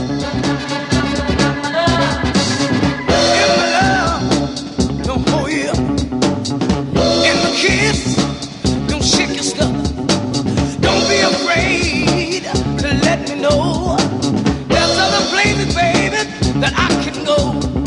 In my love, don't hold you up. In my kiss, don't shake your stuff. Don't be afraid to let me know. There's other places, baby, that I can go.